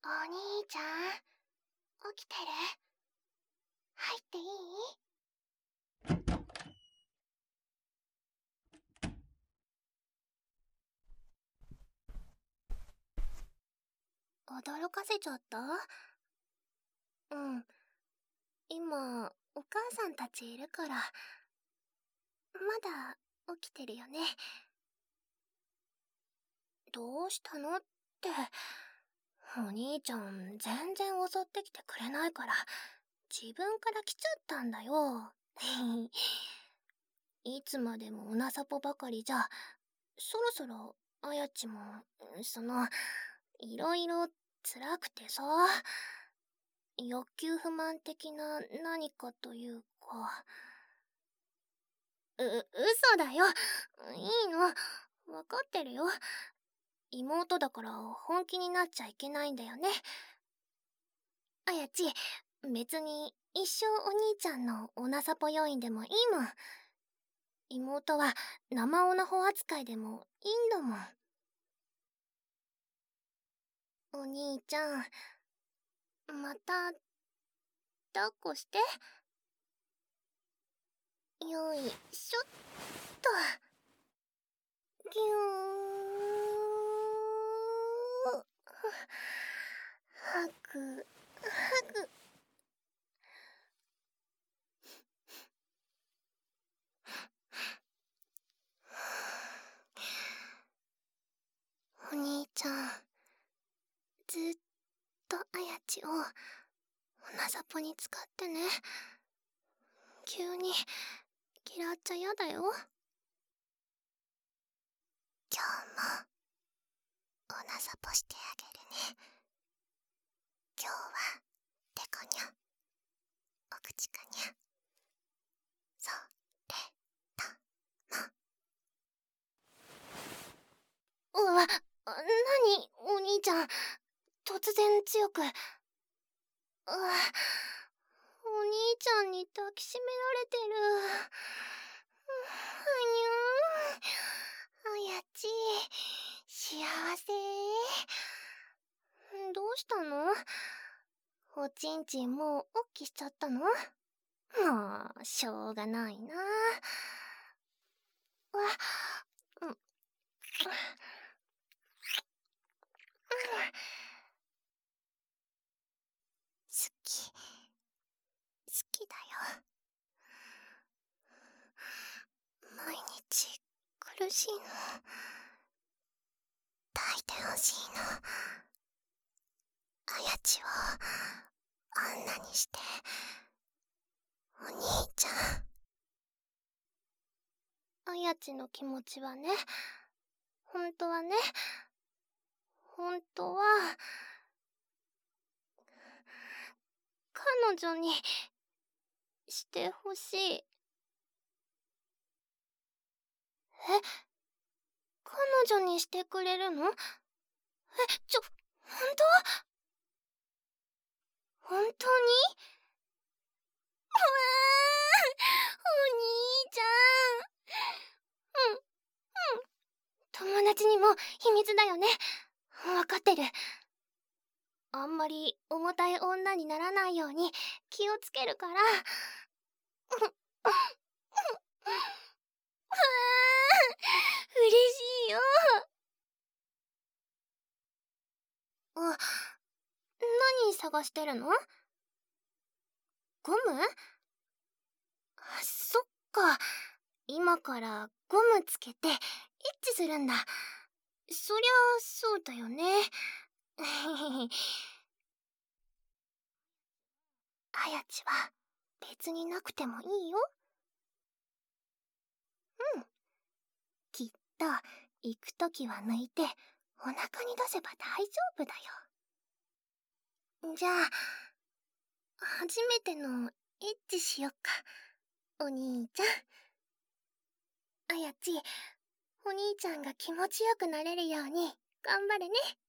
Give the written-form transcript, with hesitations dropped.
兄ちゃん、起きてる？入っていい？驚かせちゃった？うん。今、お母さんたちいるから、まだ起きてるよね。どうしたのって、お兄ちゃん全然襲ってきてくれないから、自分から来ちゃったんだよ。いつまでもおなさぽばかりじゃ、そろそろあやちも、いろいろ辛くてさ、欲求不満的な何かというか。嘘だよ。いいの。わかってるよ。妹だから本気になっちゃいけないんだよね。あやち、別に一生お兄ちゃんのおなさぽ要員でもいいもん。妹は生オナホ扱いでもいいんだもん。お兄ちゃん、また抱っこして。よいしょっと。ぎゅー。ハグハグ。お兄ちゃん、ずっとあやちをおなさぽに使ってね。急に嫌っちゃやだよ。今日もおなさぽしてあげるね。今日はてこにゃ、お口かにゃ、それとも。なにお兄ちゃん、突然強く。お兄ちゃんに抱きしめられてる。はにゅー。あやち、幸せ。どうしたの？おちんちんもうおっきしちゃったの？もう、しょうがないな。うん。好き。好きだよ。毎日苦しいの。抱いてほしいの。あやちをあんなにして。お兄ちゃん。あやちの気持ちはね、本当は彼女にしてほしい。え、彼女にしてくれるの？本当に？うわー、お兄ちゃん。友達にも秘密だよね。わかってる。あんまり重たい女にならないように気をつけるから。嬉しいよ。何探してるの？ゴム？そっか。今からゴムつけてエッチするんだ。そりゃそうだよね。あやちは別になくてもいいよ。うん。きっと行くときは抜いてお腹に出せば大丈夫だよ。じゃあ、初めてのエッチしよっか。お兄ちゃん。あやち、お兄ちゃんが気持ちよくなれるように頑張れね。